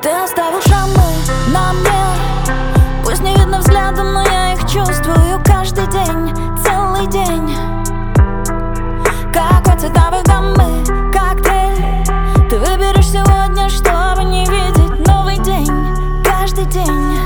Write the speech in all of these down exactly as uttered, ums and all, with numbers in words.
Ты оставил шрамы на мне, пусть не видно взглядом, но я их чувствую каждый день, целый день. Какой цветовой гаммы коктейль ты выберешь сегодня, чтобы не видеть новый день, каждый день.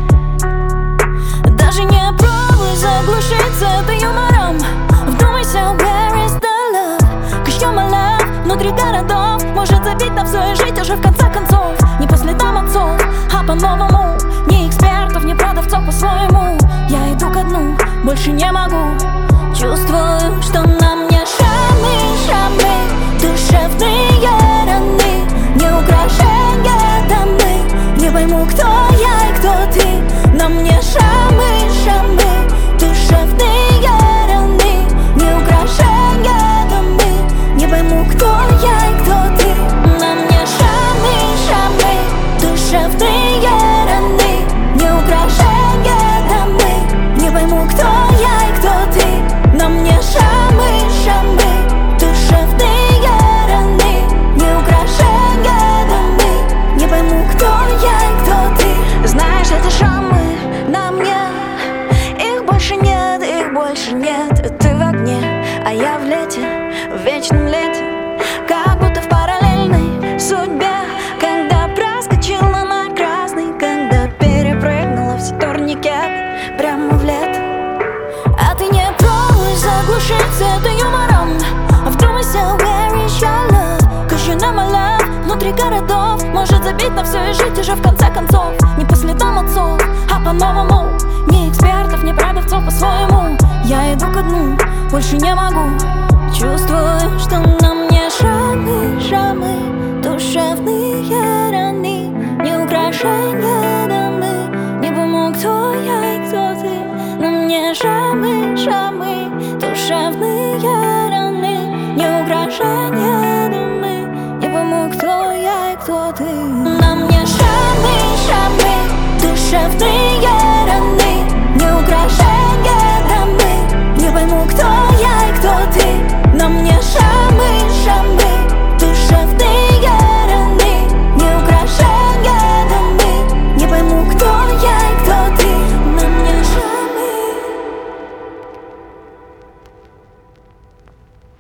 Даже не пробуй заглушиться это юмором. Вдумайся, where is the love? Cause you're my love. Внутри городов может забить на все и жить уже в конце концов. Не по следам отцов, а по-новому. Не экспертов, не продавцов, по-своему. Я иду ко дну, больше не могу. Чувствую, что на мне шрамы, шрамы, душевные раны. Не украшения дамы. Не пойму, кто я и кто ты. На мне шрамы, шрамы, душевные раны. Не украшения дамы. Не пойму, кто я и кто ты. На мне шрамы, шрамы, душевные раны. Не украшения дамы. Не пойму, кто я и кто ты. На мне шрамы, шрамы, душевные раны. Не украшения дамы. Не пойму, кто я и кто ты. Знаешь, это шрамы на мне. Их больше нет, их больше нет. Ты в огне, а я в лете, в вечном лете. Как будто в параллельной судьбе. Когда проскочила на красный, когда перепрыгнула все турникет прямо в лето. А ты не пробуй заглушиться это юмором. Вдумайся, where is your love? Cause you know my love. Внутри городов может забить на все и жить уже в конце концов. Не по следам отцов, а по-новому. Не экспертов, не продавцов, по-своему. Я иду ко дну, больше не могу. Чувствую, что на мне шрамы, шрамы, душевные раны. Не украшения дамы. Не пойму, кто я и кто ты. На мне шрамы, шрамы, душевные раны. Не украшения дамы. Не пойму, кто я и кто ты. На мне шрамы, шрамы, душевные